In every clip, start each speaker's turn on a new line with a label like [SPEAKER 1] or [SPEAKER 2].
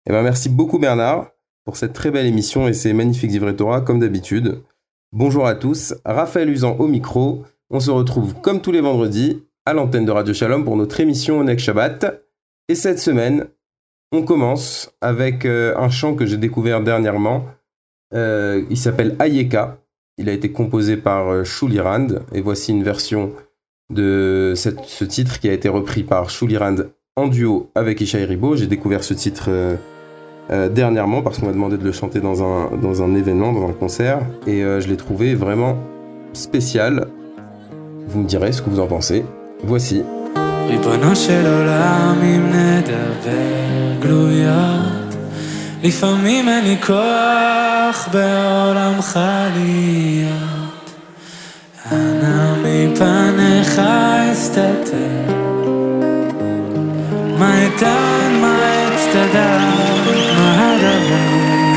[SPEAKER 1] Eh ben, merci beaucoup Bernard pour cette très belle émission et ces magnifiques livrets Torah comme d'habitude. Bonjour à tous, Raphaël Usan au micro. On se retrouve comme tous les vendredis à l'antenne de Radio Shalom pour notre émission Oneg Shabbat. Et cette semaine, on commence avec un chant que j'ai découvert dernièrement. Il s'appelle Ayeka. Il a été composé par Shuli Rand. Et voici une version de ce titre qui a été repris par Shuli Rand en duo avec Ishaï Ribo. J'ai découvert ce titre dernièrement parce qu'on m'a demandé de le chanter dans un événement, dans un concert. Et je l'ai trouvé vraiment spécial. Vous me direz ce que vous en pensez. Voici.
[SPEAKER 2] ריבונו של עולם אם נדבר גלויות לפעמים אין לי כוח בעולמך להיות אנא מפניך אסתתר מה אתן מה אצטדק מה הדבר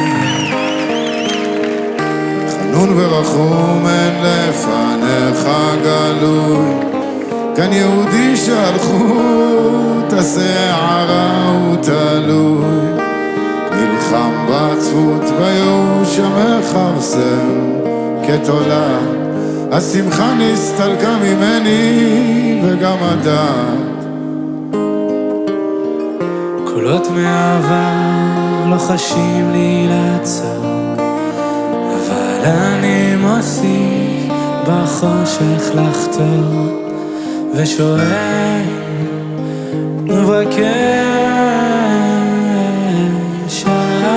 [SPEAKER 3] חנון ורחום אין לפניך גלוי כאן יהודי שהלכות השערה הוא תלוי נלחם בעצבות בייאוש המכרסם כתולד השמחה נסתלקה ממני וגם הדעת
[SPEAKER 2] קולות מהעבר לא חשים לי לעצור אבל אני מוסיף בחושך לחתור ושואל ומבקש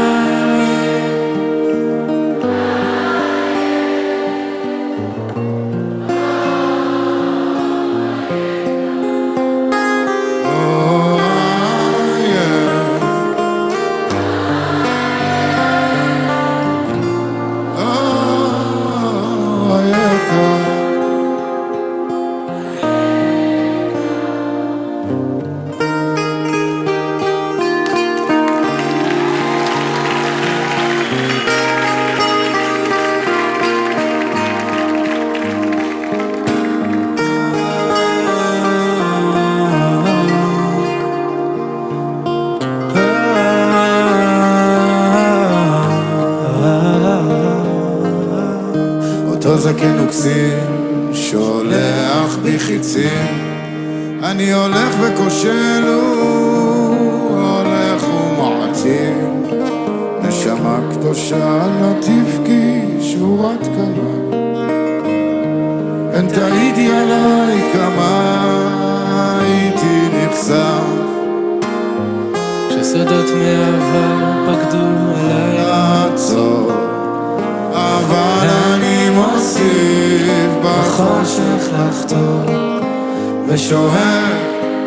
[SPEAKER 3] זקן וקסים שולח בי חיצים אני הולך וכושל הוא הולך ומעצים נשמה קדושה לא תבכי שבורת כמה אין תעידי עליי כמה הייתי נחשף
[SPEAKER 2] כשסודות מעבר פקדו עליי
[SPEAKER 3] לעצור אבל אני מוסיף בחושך לחתור ושואל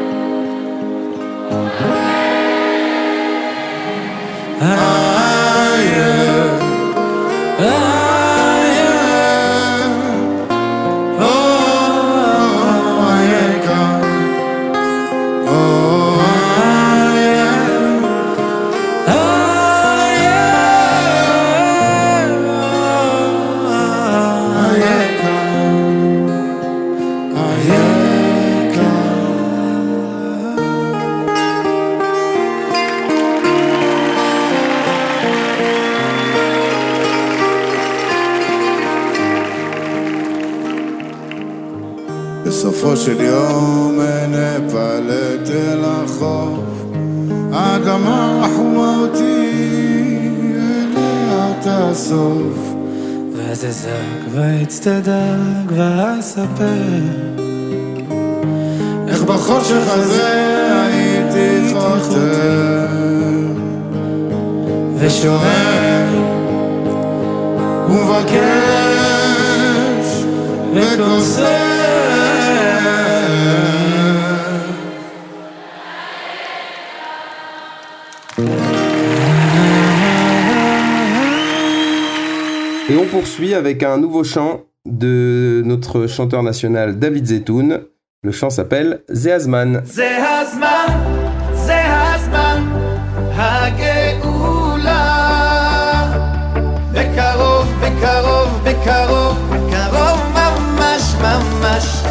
[SPEAKER 3] בסופו של יום נפלט אל החוף האדמה חומה אותי אליה תאסוף
[SPEAKER 2] ואז אזעק ואצטדק ואספר
[SPEAKER 3] איך בחושך הזה הייתי חותר ושואל ומבקש וכוסף
[SPEAKER 1] Et on poursuit avec un nouveau chant de notre chanteur national David Zetoun. Le chant s'appelle זה הזמן.
[SPEAKER 4] זה הזמן, זה הזמן, הגאולה. בקרוב, בקרוב, בקרוב, בקרוב ממש ממש.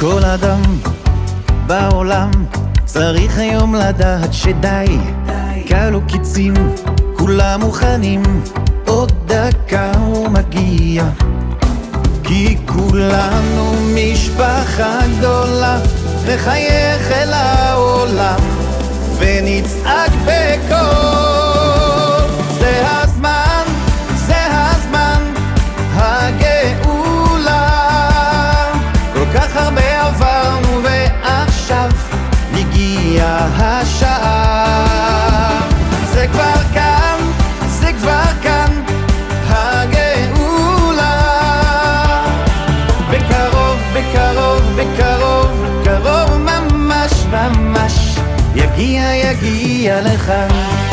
[SPEAKER 4] כל אדם בעולם צריך היום לדעת שדי, כלו קיצים, כולם מוכנים, עוד דקה הוא מגיע, כי כולנו משפחה גדולה, נחייך אל העולם ונצעק בקול. זה הזמן, זה הזמן, הגאולה. כל כך הרבה עברנו ועכשיו הגיעה השעה. זה כבר כאן, זה כבר כאן, הגאולה. בקרוב, בקרוב, בקרוב, קרוב ממש ממש, יגיע, יגיע לכאן.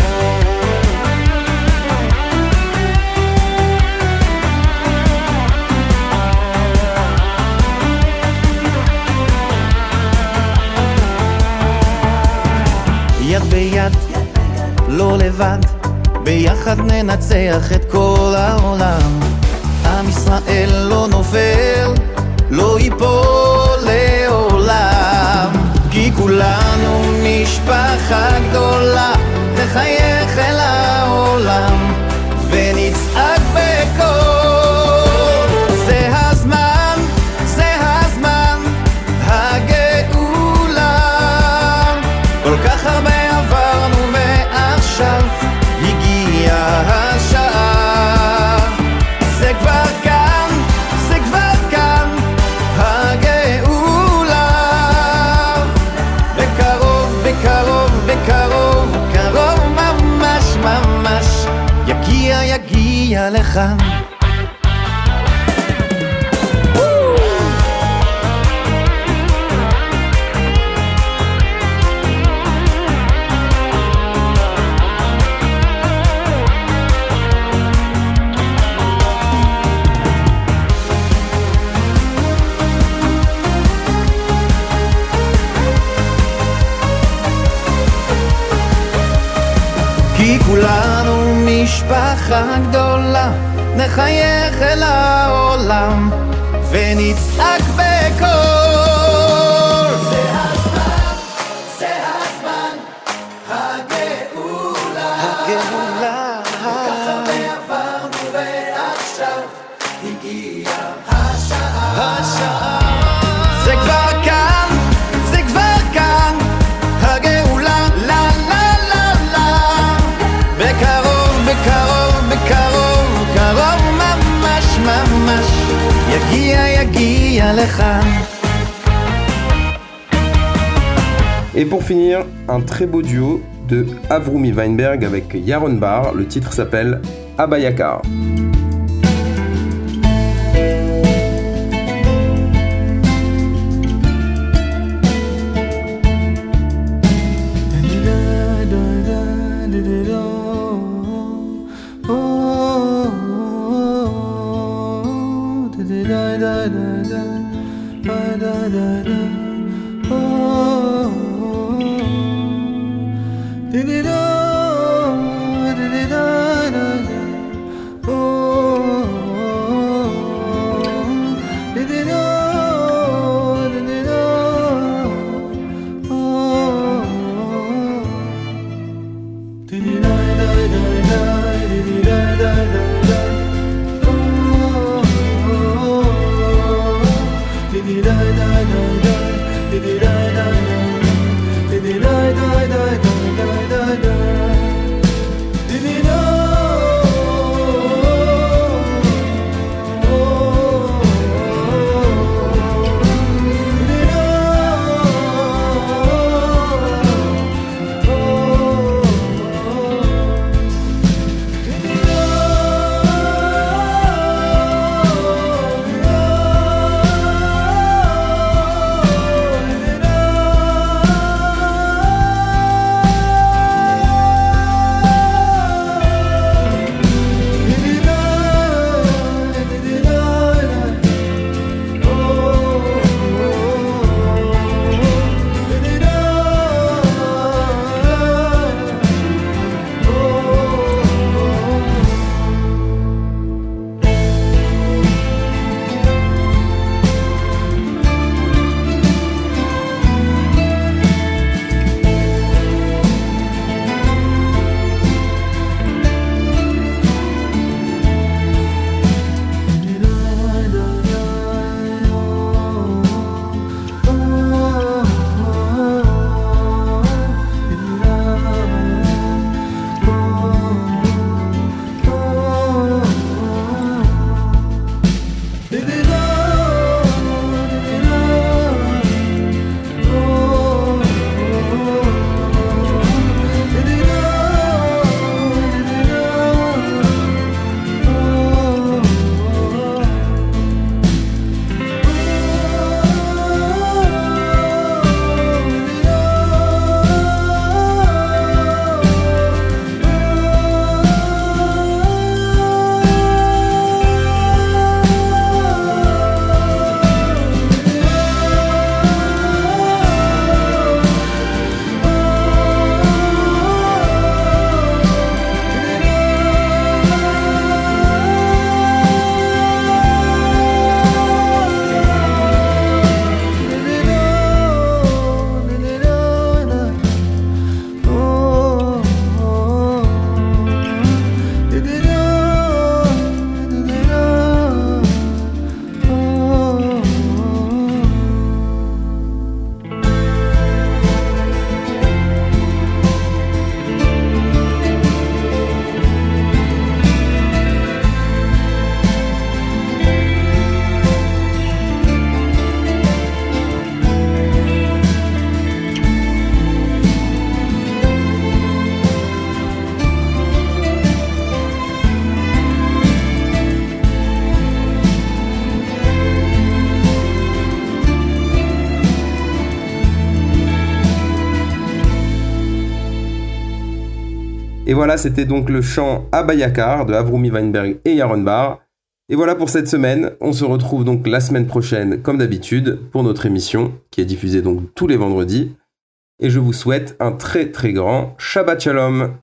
[SPEAKER 4] יד ביד, לא לבד, ביחד ננצח את כל העולם. עם ישראל לא נופל, לא ייפול לעולם, כי כולנו משפחה גדולה, נחייך אל העולם ונצעק בקול. זה הזמן, זה הזמן, הגאולה. כל כך הרבה עברנו ועכשיו הגיעה השעה. זה כבר כאן, זה כבר כאן, הגאולה. בקרוב, בקרוב, בקרוב, קרוב ממש ממש, יגיע, יגיע לכאן. כי כולנו משפחה גדולה, נחייך אל העולם ונצעק בקול. זה הזמן, זה הזמן, הגאולה. הגאולה. כך הרבה עברנו ועכשיו הגיעה השעה. השעה. זה כבר כאן, זה כבר כאן, הגאולה. לה לה לה לה. בקרוב, בקרוב, בקרוב, קרוב ממש ממש, יגיע, יגיע לכאן.
[SPEAKER 1] Et pour finir, un très beau duo de Avrumi Weinberg avec Yaron Bar. Le titre s'appelle Abayakar. Et voilà, c'était donc le chant Abayakar de Avrumi Weinberg et Yaron Bar. Et voilà pour cette semaine. On se retrouve donc la semaine prochaine, comme d'habitude, pour notre émission, qui est diffusée donc tous les vendredis. Et je vous souhaite un très très grand Shabbat Shalom.